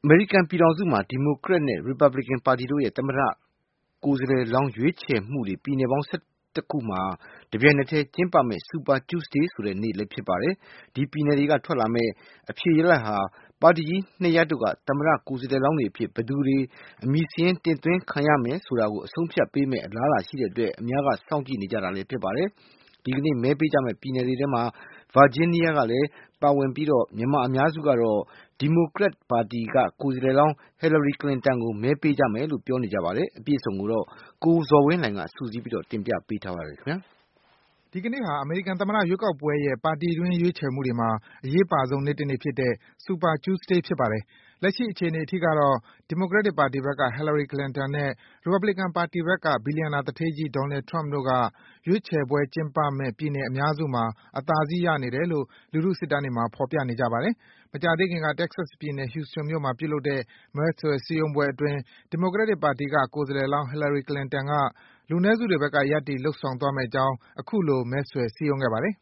အမေရိကန်ပြည်ထောင်စုမှာဒီမိုကရက်နဲ့ရီပတ်ဘလစ်ကန်ပါတီတို့ရဲ့သမ္မတကိုယ်စားလှယ်လောင်းရွေးချယ်မှုတွေပြည်နယ်ပေါင်း11ခုမှာတပြိုင်နက်တည်းကျင်းပမယ့် Super Tuesday ဆိုတဲ့နေ့လည်းဖြစ်ပါတယ်။ဒီပြည်နယ်တွေကထွက်လာမယ့်အဖြေရလဒ်ဟာပါတီကြီးနှစ်ရပ်တို့ကသမ္မတကိုယ်စားလှယ်လောင်းတွေအဖြစ်ဘယ်သူတွေအမည်စာရင်းတင်သွင်းခံရမယ်ဆိုတာကိုအဆုံးဖြတ်ပေးမယ့်အလားအလာရှိတဲ့အတွက်အများကစောင့်ကြည့်နေကြတာလည်းဖြစ်ပါတယ်။ဒီကနေ့မဲပေးကြမယ့်ပြည်နယ်တွေထဲမှာဗာဂျီးနီးယားကလည်းပါဝင်ပြီးမြန်မာအများစုကတော့ဒီမိုကရက်ပါတီကကိုယ်စားလှယ်လောင်းဟီလာရီကလင်တန်ကိုမဲပေးကြမယ်လို့ပြောနေကြပါတယ်။အပြည့်အစုံကိုတော့ကိုဇော်ဝင်းလှိုင်ကစုစည်းပြီးတင်ပြပေးထားပါတယ်ခင်ဗျာ။ဒီကနေ့ဟာအမေရိကန်သမ္မတရွေးကောက်ပွဲရဲ့ပါတီတွင်းရွေးချယ်မှုတွေမှာအရေးပါဆုံးနေ့တစ်နေ့ဖြစ်တဲ့ Super Tuesday ဖြစ်ပါတယ်။လက်ရှိအခြေအနေအထိကတော့ Democratic ပါတီဘက်က Hillary Clinton နဲ့ Republican ပါတီဘက်ကဘီလီယံနာသူဌေးကြီး Donald Trump တို့ကရွေးချယ်ပွဲကျင်းပမယ့်ပြည်နယ်အများစုမှာအသာစီးရနေတယ်လို့လူထုစစ်တမ်းတွေမှာဖော်ပြနေကြပါတယ်။မကြာသေးခင်က Texas ပြည်နယ် Houston မြို့မှာပြုလုပ်တဲ့မဲဆွယ်စည်းရုံးပွဲအတွင်း Democratic ပါတီကကိုယ်စားလှယ်လောင်း Hillary Clinton ကလူနည်းစုတွေဘက်ကရပ်တည်လုပ်ဆောင်သွားမယ့်အကြောင်းအခုလိုမဲဆွယ်စည်းရုံးခဲ့ပါတယ်။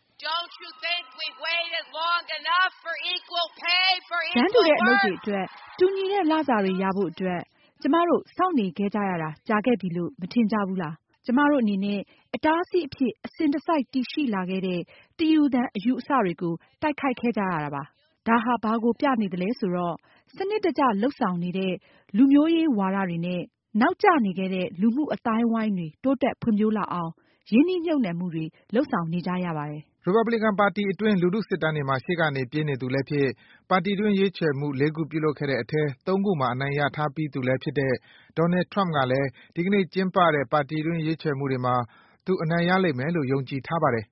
"တန်းတူတဲ့အလုပ်တွေအတွက်တူညီတဲ့လစာတွေရဖို့အတွက်ကျမတို့စောင့်နေခဲ့ကြရတာကြာခဲ့ပြီလို့မထင်ကြဘူးလား။ကျမတို့အနေနဲ့အတားအဆီးအဖြစ်အစဉ်တစိုက်တည်ရှိလာခဲ့တဲ့တယူသန်အယူအဆတွေကိုတိုက်ခိုက်ခဲ့ကြရတာပါ။ဒါဟာဘာကိုပြနေသလဲဆိုတော့စနစ်တကျလုပ်ဆောင်နေတဲ့လူမျိုးရေးဝါဒတွေနဲ့နောက်ကျနေခဲ့တဲ့လူမှုအသိုင်းအဝိုင်းတွေတိုးတက်ဖွံ့ဖြိုးလာအောင်ရင်းနှီးမြှုပ်နှံမှုတွေလုပ်ဆောင်နေကြရပါတယ်။ " Republican ပါတီအတွင်းလူထုစစ်တမ်းတွေမှာရှေ့ကနေပြေးနေသူလည်းဖြစ်ပါတီတွင်းရွေးချယ်မှု၄ခုပြုလုပ်ခဲ့တဲ့အထဲ၃ခုမှာအနိုင်ရထားပြီးသူလည်းဖြစ်တဲ့ Donald Trump ကလည်းဒီကနေ့ကျင်းပတဲ့ပါတီတွင်းရွေးချယ်မှုတွေမှာသူအနိုင်ရလိမ့်မယ်လို့ယုံကြည်ထားပါတယ်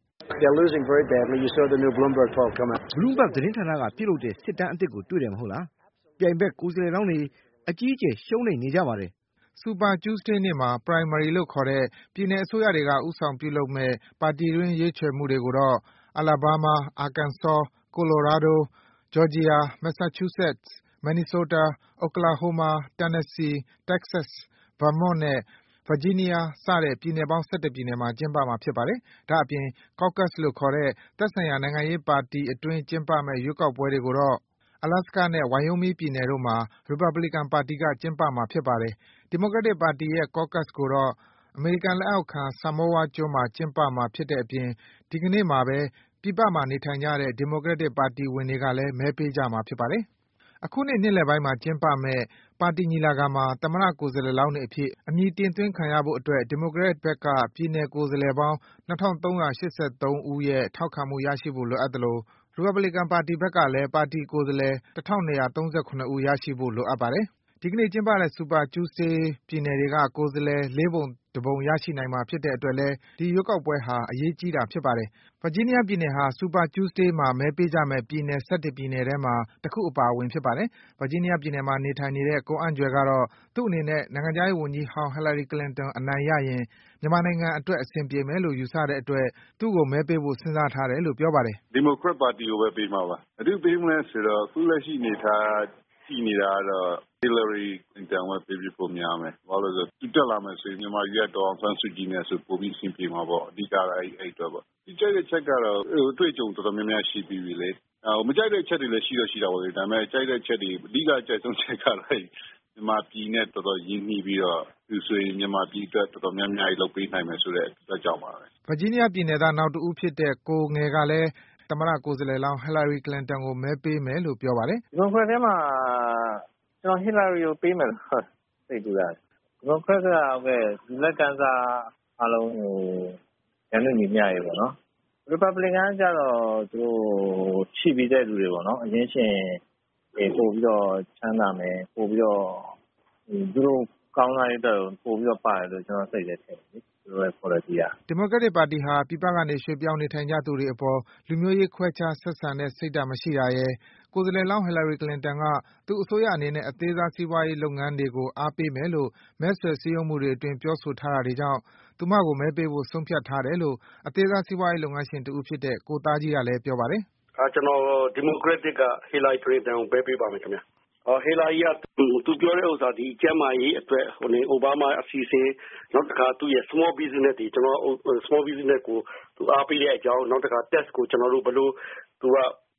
Bloomberg သတင်းဌာနကပြုလုပ်တဲ့စစ်တမ်းအသစ်ကိုတွေ့တယ်မဟုတ်လား။ပြိုင်ဘက်ကိုယ်စားလှယ်လောင်းတွေအကြီးအကျယ်ရှုံးနိမ့်နေကြပါတယ်။ Super Tuesday နေ့မှာ Primary လို့ခေါ်တဲ့ပြည်နယ်အစိုးရတွေကဦးဆောင်ပြုလုပ်မယ့်ပါတီတွင်းရွေးချယ်မှုတွေကိုတော့ Alabama, Arkansas, Colorado, Georgia, Massachusetts, Minnesota, Oklahoma, Tennessee, Texas, Vermont နဲ့ Virginia စတဲ့ပြည်နယ်ပေါင်း11ပြည်နယ်မှာကျင်းပမှာဖြစ်ပါတယ်။ဒါ့အပြင် Caucus လို့ခေါ်တဲ့သက်ဆိုင်ရာနိုင်ငံရေးပါတီအတွင်းကျင်းပမယ့်ရွေးကောက်ပွဲတွေကိုတော့ Alaska နဲ့ Wyoming ပြည်နယ်တို့မှာ Republican ပါတီကကျင်းပမှာဖြစ်ပါတယ်။ Democratic ပါတီရဲ့ Caucus ကိုတော့ အမေရိကန်လက်အောက်ခံ Samoa ကျွန်းမှာကျင်းပမှာဖြစ်တဲ့အပြင်ဒီကနေ့မှာပဲပြည်ပမှာနေထိုင်ကြတဲ့ Democratic ပါတီဝင်တွေကလည်းမဲပေးကြမှာဖြစ်ပါတယ်။အခုနှစ်နှစ်လယ်ပိုင်းမှာကျင်းပမယ့်ပါတီညီလာခံမှာသမ္မတကိုယ်စားလှယ်လောင်းတွေအဖြစ်အမည်တင်သွင်းခံရဖို့အတွက် Democrat ဘက်ကပြည်နယ်ကိုယ်စားလှယ်ပေါင်း၂၃၈၃ဦးရဲ့ထောက်ခံမှုရရှိဖို့လိုအပ်သလို Republican ပါတီဘက်ကလည်းပါတီကိုယ်စားလှယ်၁၂၃၇ဦးရရှိဖို့လိုအပ်ပါတယ်။ဒီကနေ့ကျင်းပတဲ့ Super Tuesday ပြည်နယ်တွေကကိုယ်စားလှယ်၄ပုံတစ်ပုံရရှိနိုင်မှာဖြစ်တဲ့အတွက်လည်းဒီရွေးကောက်ပွဲဟာအရေးကြီးတာဖြစ်ပါတယ်။ Virginia ပြည်နယ်ဟာ Super Tuesday မှာမဲပေးကြမယ့်ပြည်နယ်11ပြည်နယ်ထဲမှာတခုအပါအဝင်ဖြစ်ပါတယ်။ Virginia ပြည်နယ်မှာနေထိုင်နေတဲ့ကိုအန်းကြွယ်ကတော့သူ့အနေနဲ့နိုင်ငံခြားရေးဝန်ကြီးဟောင်း Hillary Clinton အနိုင်ရရင်မြန်မာနိုင်ငံအတွက်အဆင်ပြေမယ်လို့ယူဆတဲ့အတွက်သူ့ကိုမဲပေးဖို့စဉ်းစားထားတယ်လို့ပြောပါတယ်။ Democrat ပါတီကိုပဲပေးမှာပါ။ဘယ်သူ့ကိုပေးမလဲဆိုတော့အခုလက်ရှိအနေအထားကြည့်နေတာကတော့ Hillary Clinton ကိုပဲပေးဖြစ်ဖို့များမယ်။ဘာလို့လဲဆိုတော့သူတက်လာမယ်ဆိုရင်မြန်မာပြည်ကဒေါ်အောင်ဆန်းစုကြည်နဲ့ဆိုပိုပြီးအဆင်ပြေမှာပေါ့။အဓိကတော့အဲ့အတွက်ပေါ့။ဒီကြိုက်တဲ့ချက်ကတော့အတွေ့အကြုံတော်တော်များများရှိပြီးပြီလေ။မကြိုက်တဲ့ချက်တွေလည်းရှိတော့ရှိတာပေါ့လေ။ဒါပေမဲ့ကြိုက်တဲ့ချက်တွေအဓိကအကြိုက်ဆုံးချက်ကတော့မြန်မာပြည်နဲ့တော်တော်ရင်းနှီးပြီးတော့သူဆိုရင်မြန်မာပြည်အတွက်တော်တော်များများကြီးလုပ်ပေးနိုင်မယ်ဆိုတဲ့အတွက်ကြောင့်ပါပဲ။ Virginia ပြည်နယ်သားနောက်တဦးဖြစ်တဲ့ကိုငယ်ကလည်းသမ္မတကိုယ်စားလှယ်လောင်း Hillary Clinton ကိုမဲပေးမယ်လို့ပြောပါတယ်။ Democrat ထဲမှာကျွန်တော် Hillary ကိုပေးမယ်လို့စိတ်ကူးတာ။ Democrat ကလူလက်ကမ်းစားအားလုံးရန်သူညီမျှရေးပေါ့နော်။ Republican ကျတော့သူတို့ရှိပြီးတဲ့လူတွေပေါ့နော်။အရင်းရှင်ပို့ပြီးတော့ချမ်းသာမယ်ပို့ပြီးတော့သူတို့ကောင်းစားရေးအတွက်ပို့ပြီးတော့ပါတယ်လို့ကျွန်တော်စိတ်ထဲထင်တယ်လေ။သူတို့ရဲ့ policy က Democratic ပါတီဟာပြည်ပကနေရွှေ့ပြောင်းနေထိုင်ကြသူတွေအပေါ်လူမျိုးရေးခွဲခြားဆက်ဆံတဲ့စိတ်ဓါတ်မရှိတာရယ်ကိုယ်စားလှယ်လောင်း Hillary Clinton ကသူ့အစိုးရအနေနဲ့အသေးစားစီးပွားရေးလုပ်ငန်းတွေကိုအားပေးမယ်လို့မဲဆွယ်စည်းရုံးမှုတွေအတွင်းပြောဆိုထားတာတွေကြောင့်သူမကိုမဲပေးဖို့ဆုံးဖြတ်ထားတယ်လို့အသေးစားစီးပွားရေးလုပ်ငန်းရှင်တဦးဖြစ်တဲ့ကိုသားကြီးကလည်းပြောပါတယ်။ကျွန်တော် Democratic က Hillary Clinton ကိုမဲပေးပါမယ်ခင်ဗျ။ Hillary ကသူပြောတဲ့ဥစ္စာဒီကျန်းမာရေးအတွက်အိုဘားမားအစီအစဉ်နောက်တစ်ခါသူ့ရဲ့ small business တွေကျွန်တော် small business ကိုသူအားပေးတဲ့အကြောင်းနောက်တစ်ခါ tax ကိုကျွန်တော်တို့ဘယ်လိုသူက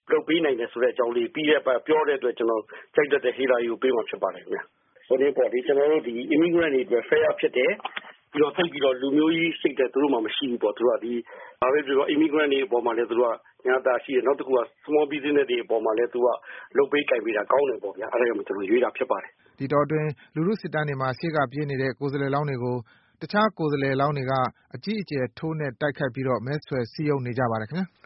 လုပ်ပေးနိုင်တယ်ဆိုတဲ့အကြောင်းလေးပြီးတဲ့ပတ်ပြောတဲ့အတွက်ကျွန်တော်ကြိုက်တဲ့ဟီလာရီကိုပေးမှာဖြစ်ပါတယ်ခင်ဗျာဆိုတော့ပေါ့ဒီကျွန်တော်တို့ဒီ immigrant တွေအတွက် fair ဖြစ်တယ်ပြီးတော့သိပြီးတော့လူမျိုးကြီးစိတ်တဲ့သူတို့မှမရှိဘူးပေါ့သူတို့ကဒီဘာပဲပြော immigrant တွေအပေါ်မှာလည်းသူတို့ကညာတာရှိတယ်နောက်တစ်ခုက small business တွေအပေါ်မှာလည်းသူကလုပ်ပေးကြိုက်ပေးတာကောင်းတယ်ပေါ့ဗျာအဲ့ဒါကြောင့်ကျွန်တော်ရွေးတာဖြစ်ပါတယ်ဒီတော့အတွင်းလူထုစစ်တမ်းတွေမှာရှေ့ကပြေးနေတဲ့ကိုယ်စားလှယ်လောင်းတွေကိုတခြားကိုယ်စားလှယ်လောင်းတွေကအကြီးအကျယ်ထိုးနှက်တိုက်ခိုက်ပြီးတော့မဲဆွယ်စည်းရုံးနေကြပါတယ်ခင်ဗျာ